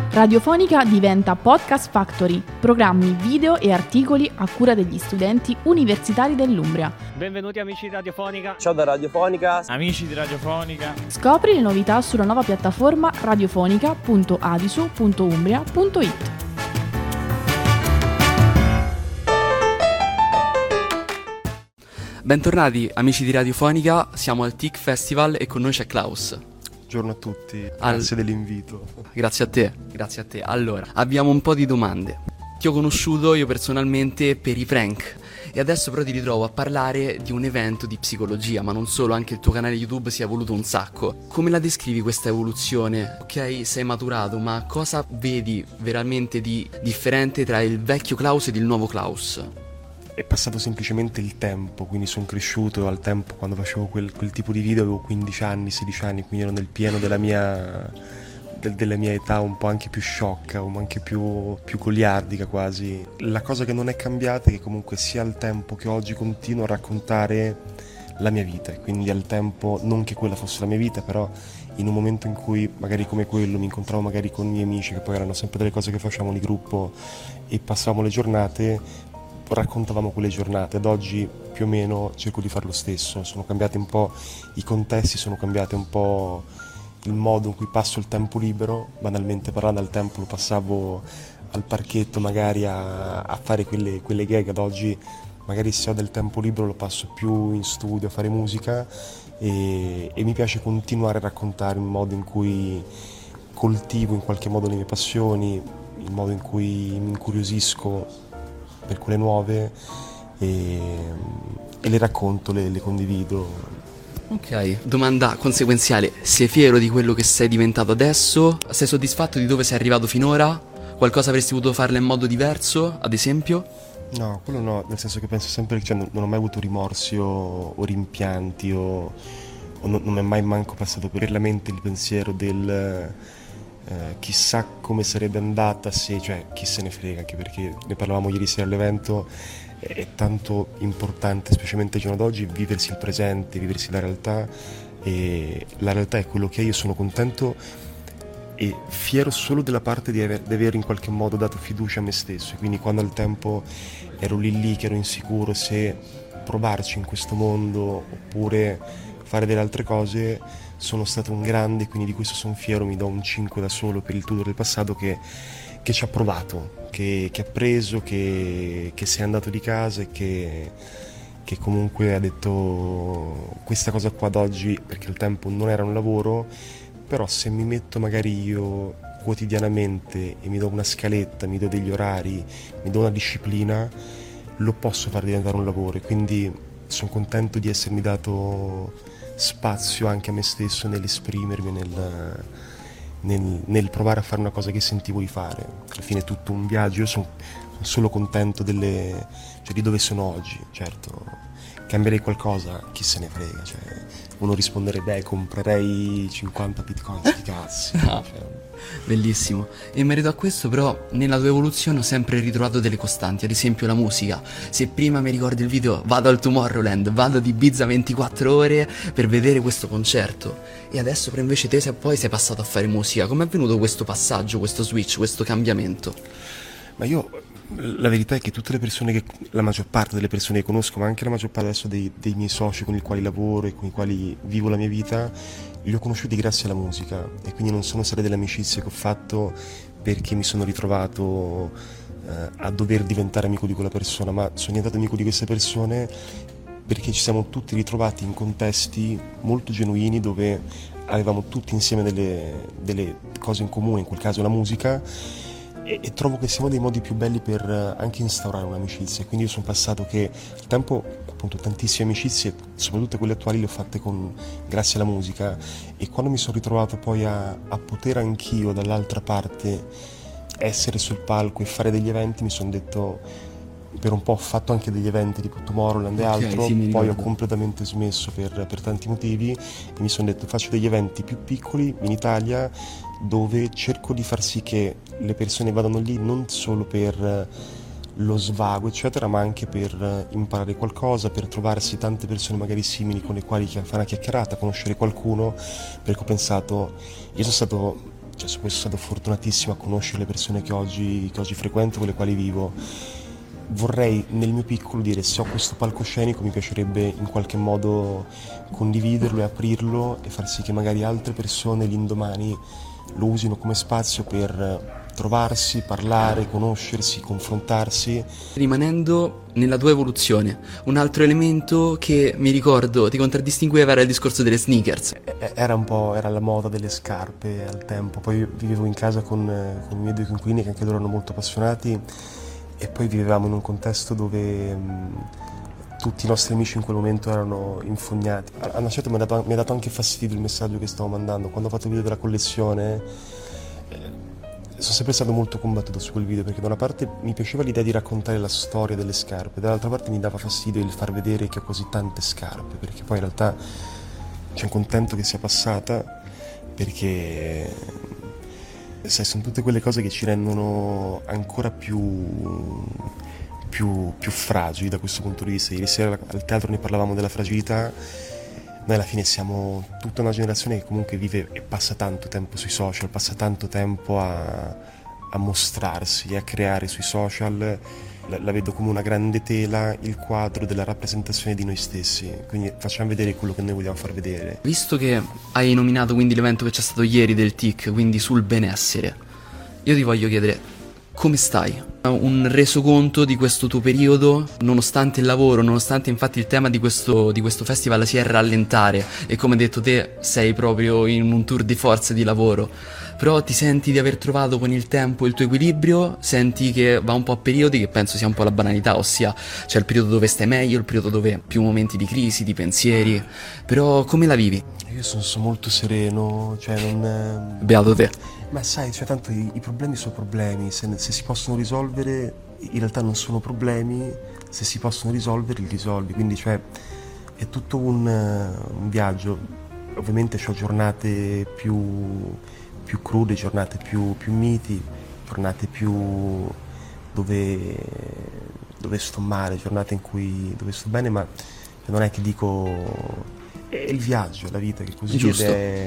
Radiofonica diventa Podcast Factory, programmi, video e articoli a cura degli studenti universitari dell'Umbria. Benvenuti amici di Radiofonica. Ciao da Radiofonica. Amici di Radiofonica. Scopri le novità sulla nuova piattaforma radiofonica.adisu.umbria.it. Bentornati amici di Radiofonica, siamo al TIC Festival e con noi c'è Klaus. Buongiorno a tutti, grazie dell'invito. Grazie a te. Allora, abbiamo un po' di domande. Ti ho conosciuto io personalmente per i prank e adesso però ti ritrovo a parlare di un evento di psicologia, ma non solo, anche il tuo canale YouTube si è evoluto un sacco. Come la descrivi questa evoluzione? Ok, sei maturato, ma cosa vedi veramente di differente tra il vecchio Klaus ed il nuovo Klaus? È passato semplicemente il tempo, quindi sono cresciuto al tempo quando facevo quel tipo di video, avevo 15 anni, 16 anni, quindi ero nel pieno della mia età, un po' anche più sciocca, un po' anche più goliardica quasi. La cosa che non è cambiata è che comunque sia al tempo che oggi continuo a raccontare la mia vita, quindi al tempo non che quella fosse la mia vita, però in un momento in cui magari come quello mi incontravo magari con i miei amici, che poi erano sempre delle cose che facevamo di gruppo e passavamo le giornate, raccontavamo quelle giornate. Ad oggi più o meno cerco di fare lo stesso. Sono cambiati un po' i contesti, sono cambiati un po' il modo in cui passo il tempo libero. Banalmente parlando, al tempo lo passavo al parchetto magari a fare quelle gag. Ad oggi magari se ho del tempo libero lo passo più in studio a fare musica e mi piace continuare a raccontare il modo in cui coltivo in qualche modo le mie passioni, il modo in cui mi incuriosisco per quelle nuove e le racconto, le condivido. Ok, domanda conseguenziale, sei fiero di quello che sei diventato adesso? Sei soddisfatto di dove sei arrivato finora? Qualcosa avresti potuto farlo in modo diverso, ad esempio? No, quello no, nel senso che penso sempre che non ho mai avuto rimorsi o rimpianti o non mi è mai manco passato per la mente il pensiero del chissà come sarebbe andata se, cioè chi se ne frega, anche perché ne parlavamo ieri sera all'evento, è tanto importante, specialmente al giorno d'oggi, viversi il presente, viversi la realtà, e la realtà è quello che è. Io sono contento e fiero solo della parte di aver in qualche modo dato fiducia a me stesso, e quindi quando al tempo ero lì che ero insicuro se provarci in questo mondo oppure fare delle altre cose, sono stato un grande, quindi di questo sono fiero, mi do un 5 da solo per il tutto del passato che ci ha provato, che ha preso, che se è andato di casa e che comunque ha detto questa cosa qua ad oggi, perché al tempo non era un lavoro, però se mi metto magari io quotidianamente e mi do una scaletta, mi do degli orari, mi do una disciplina, lo posso far diventare un lavoro, e quindi sono contento di essermi dato spazio anche a me stesso nell'esprimermi, nel provare a fare una cosa che sentivo di fare. Alla fine è tutto un viaggio, io sono solo contento di dove sono oggi. Certo, cambierei qualcosa, chi se ne frega, cioè, uno risponderebbe comprerei 50 bitcoin, sti cazzi. Bellissimo. E in merito a questo però nella tua evoluzione ho sempre ritrovato delle costanti, ad esempio la musica. Se prima mi ricordi il video vado al Tomorrowland, vado ad Ibiza 24 ore per vedere questo concerto, e adesso però invece te poi sei passato a fare musica. Com'è avvenuto questo passaggio, questo switch, questo cambiamento? Ma io, la verità è che tutte le persone la maggior parte delle persone che conosco, ma anche la maggior parte adesso dei miei soci con i quali lavoro e con i quali vivo la mia vita, li ho conosciuti grazie alla musica, e quindi non sono state delle amicizie che ho fatto perché mi sono ritrovato a dover diventare amico di quella persona, ma sono diventato amico di queste persone perché ci siamo tutti ritrovati in contesti molto genuini dove avevamo tutti insieme delle cose in comune, in quel caso la musica, e trovo che siano dei modi più belli per anche instaurare un'amicizia. Quindi io sono passato che il tempo, appunto, tantissime amicizie, soprattutto quelle attuali, le ho fatte grazie alla musica, e quando mi sono ritrovato poi a poter anch'io dall'altra parte essere sul palco e fare degli eventi, mi sono detto, per un po' ho fatto anche degli eventi tipo Tomorrowland e altro, sì, poi ho completamente smesso per tanti motivi, e mi sono detto faccio degli eventi più piccoli in Italia dove cerco di far sì che le persone vadano lì non solo per lo svago eccetera, ma anche per imparare qualcosa, per trovarsi tante persone magari simili con le quali fare una chiacchierata, conoscere qualcuno, perché ho pensato, io sono stato senso, poi sono stato fortunatissimo a conoscere le persone che oggi frequento, con le quali vivo. Vorrei nel mio piccolo dire, se ho questo palcoscenico mi piacerebbe in qualche modo condividerlo e aprirlo e far sì che magari altre persone l'indomani lo usino come spazio per trovarsi, parlare, conoscersi, confrontarsi. Rimanendo nella tua evoluzione, un altro elemento che mi ricordo ti contraddistingueva era il discorso delle sneakers. Era la moda delle scarpe al tempo, poi vivevo in casa con i miei 2 coinquilini che anche loro erano molto appassionati e poi vivevamo in un contesto dove tutti i nostri amici in quel momento erano infognati. A una certa mi ha dato anche fastidio il messaggio che stavo mandando. Quando ho fatto il video della collezione sono sempre stato molto combattuto su quel video, perché da una parte mi piaceva l'idea di raccontare la storia delle scarpe, dall'altra parte mi dava fastidio il far vedere che ho così tante scarpe, perché poi in realtà sono contento che sia passata, perché sai, sono tutte quelle cose che ci rendono ancora più fragili da questo punto di vista. Ieri sera al teatro ne parlavamo della fragilità. Noi alla fine siamo tutta una generazione che comunque vive e passa tanto tempo sui social, passa tanto tempo a mostrarsi e a creare sui social. La vedo come una grande tela, il quadro della rappresentazione di noi stessi, quindi facciamo vedere quello che noi vogliamo far vedere. Visto che hai nominato quindi l'evento che c'è stato ieri del TIC, quindi sul benessere, io ti voglio chiedere come stai? Un resoconto di questo tuo periodo, nonostante il lavoro, nonostante infatti il tema di questo festival sia il rallentare e come hai detto te sei proprio in un tour di forza di lavoro, però ti senti di aver trovato con il tempo il tuo equilibrio? Senti che va un po' a periodi, che penso sia un po' la banalità, ossia c'è il periodo dove stai meglio, il periodo dove più momenti di crisi, di pensieri, però come la vivi? Io sono molto sereno, cioè non... Beato te. Ma sai, cioè tanto i problemi sono problemi, se si possono risolvere in realtà non sono problemi, se si possono risolvere li risolvi, quindi cioè è tutto un viaggio. Ovviamente ho giornate più crude, giornate più miti, giornate più dove sto male, giornate dove sto bene, ma non è che dico... È il viaggio, è la vita che è così. Giusto.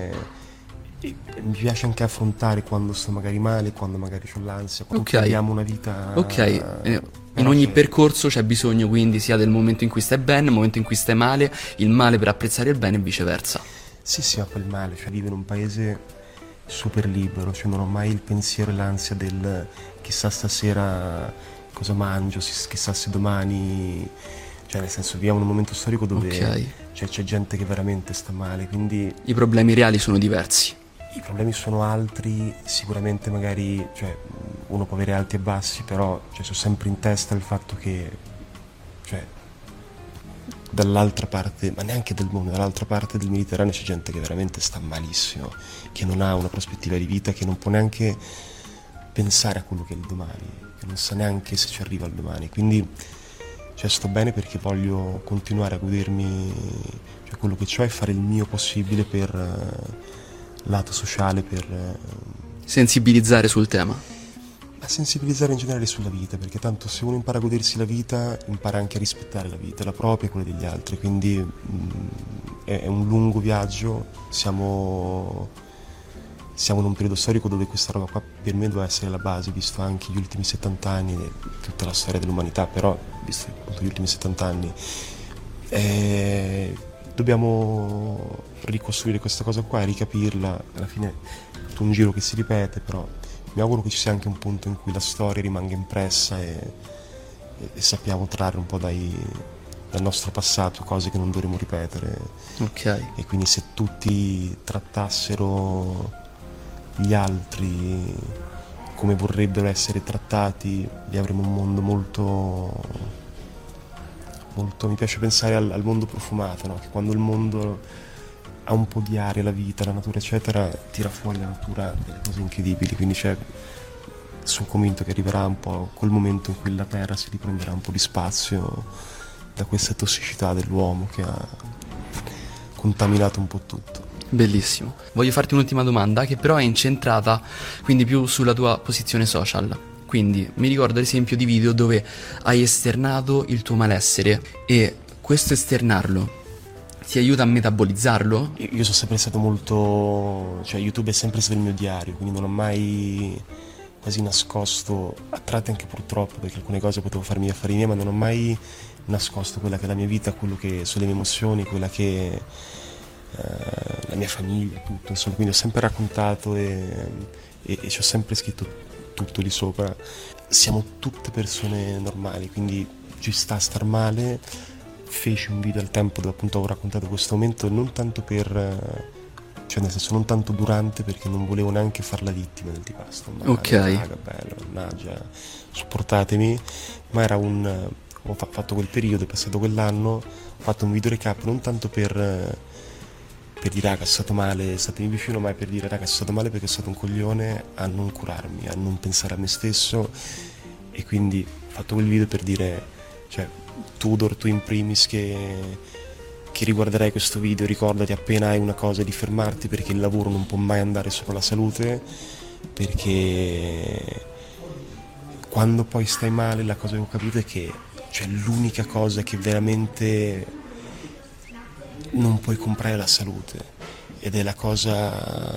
E mi piace anche affrontare quando sto magari male, quando magari ho l'ansia, quando Ok. viviamo una vita... Ok, in ogni percorso c'è bisogno quindi sia del momento in cui stai bene, il momento in cui stai male, il male per apprezzare il bene e viceversa. Sì, ma poi il male, cioè vivo in un paese super libero, cioè non ho mai il pensiero e l'ansia del chissà stasera cosa mangio, chissà se domani... Cioè nel senso viviamo in un momento storico dove c'è gente che veramente sta male, quindi... I problemi reali sono diversi. I problemi sono altri, sicuramente magari, cioè, uno può avere alti e bassi, però cioè, c'ho sempre in testa il fatto che, cioè, dall'altra parte, ma neanche del mondo, dall'altra parte del Mediterraneo c'è gente che veramente sta malissimo, che non ha una prospettiva di vita, che non può neanche pensare a quello che è il domani, che non sa neanche se ci arriva il domani, quindi cioè, sto bene perché voglio continuare a godermi cioè, quello che ho e fare il mio possibile per lato sociale, per sensibilizzare sul tema. Ma sensibilizzare in generale sulla vita, perché tanto se uno impara a godersi la vita impara anche a rispettare la vita, la propria e quella degli altri, quindi è un lungo viaggio. Siamo in un periodo storico dove questa roba qua per me doveva essere la base, visto anche gli ultimi 70 anni e tutta la storia dell'umanità, però visto appunto gli ultimi 70 anni dobbiamo ricostruire questa cosa qua e ricapirla. Alla fine è tutto un giro che si ripete, però mi auguro che ci sia anche un punto in cui la storia rimanga impressa e sappiamo trarre un po' dal nostro passato cose che non dovremo ripetere. Ok. E quindi se tutti trattassero gli altri come vorrebbero essere trattati, lì avremo un mondo molto mi piace pensare al mondo profumato, no? Che quando il mondo ha un po' di aria, la vita, la natura eccetera, tira fuori la natura delle cose incredibili, quindi sono convinto che arriverà un po' quel momento in cui la terra si riprenderà un po' di spazio da questa tossicità dell'uomo che ha contaminato un po' tutto. Bellissimo. Voglio farti un'ultima domanda che però è incentrata quindi più sulla tua posizione social. Quindi mi ricordo ad esempio di video dove hai esternato il tuo malessere e questo esternarlo ti aiuta a metabolizzarlo? Io sono sempre stato molto... cioè YouTube è sempre stato il mio diario, quindi non ho mai quasi nascosto, a tratti anche purtroppo, perché alcune cose potevo farmi gli affari miei, ma non ho mai nascosto quella che è la mia vita, quello che sono le mie emozioni, quella che la mia famiglia, tutto, insomma, quindi ho sempre raccontato e ci ho sempre scritto tutto lì sopra. Siamo tutte persone normali, quindi ci sta a star male. Feci un video al tempo dove appunto ho raccontato questo momento, non tanto per... cioè nel senso non tanto durante, perché non volevo neanche far la vittima del tipo male, ok, raga, bello, mannaggia, supportatemi, ma era un... ho fatto quel periodo, è passato quell'anno, ho fatto un video recap non tanto per dire raga, è stato male, statemi vicino, ma è per dire raga, è stato male perché sono stato un coglione a non curarmi, a non pensare a me stesso, e quindi ho fatto quel video per dire, cioè Tudor, tu in primis che riguarderai questo video, ricordati appena hai una cosa di fermarti, perché il lavoro non può mai andare sopra la salute, perché quando poi stai male la cosa che ho capito è che cioè l'unica cosa che veramente non puoi comprare è la salute, ed è la cosa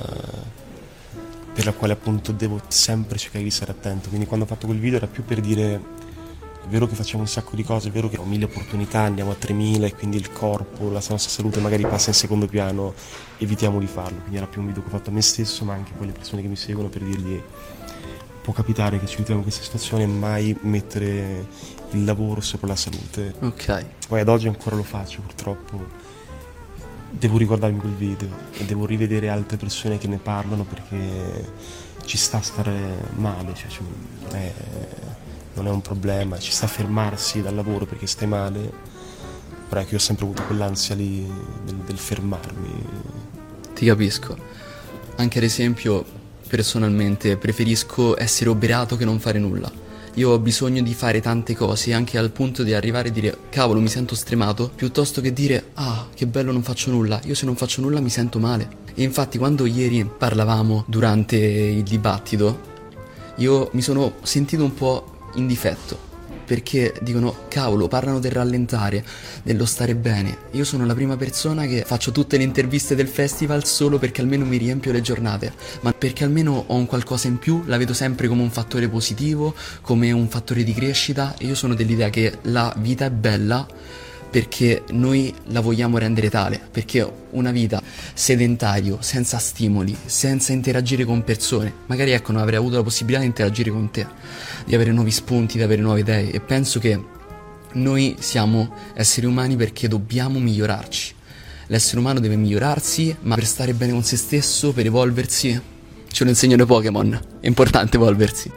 per la quale appunto devo sempre cercare di stare attento. Quindi quando ho fatto quel video era più per dire è vero che facciamo un sacco di cose, è vero che ho 1000 opportunità, andiamo a 3000 e quindi il corpo, la nostra salute magari passa in secondo piano, evitiamo di farlo. Quindi era più un video che ho fatto a me stesso, ma anche a quelle persone che mi seguono, per dirgli può capitare che ci troviamo in questa situazione, mai mettere il lavoro sopra la salute. ok. Poi ad oggi ancora lo faccio, purtroppo devo ricordarmi quel video e devo rivedere altre persone che ne parlano, perché ci sta a stare male, cioè, non è un problema, ci sta a fermarsi dal lavoro perché stai male, però è che io ho sempre avuto quell'ansia lì del fermarmi. Ti capisco. Anche ad esempio, personalmente preferisco essere oberato che non fare nulla. Io ho bisogno di fare tante cose, anche al punto di arrivare a dire cavolo, mi sento stremato, piuttosto che dire ah, che bello, non faccio nulla. Io se non faccio nulla mi sento male. E infatti quando ieri parlavamo durante il dibattito, io mi sono sentito un po' in difetto, perché dicono cavolo, parlano del rallentare, dello stare bene. Io sono la prima persona che faccio tutte le interviste del festival solo perché almeno mi riempio le giornate, ma perché almeno ho un qualcosa in più, la vedo sempre come un fattore positivo, come un fattore di crescita. E io sono dell'idea che la vita è bella perché noi la vogliamo rendere tale, perché una vita sedentario, senza stimoli, senza interagire con persone, magari ecco non avrei avuto la possibilità di interagire con te, di avere nuovi spunti, di avere nuove idee. E penso che noi siamo esseri umani perché dobbiamo migliorarci. L'essere umano deve migliorarsi, ma per stare bene con se stesso, per evolversi, ce lo insegnano i Pokémon, è importante evolversi.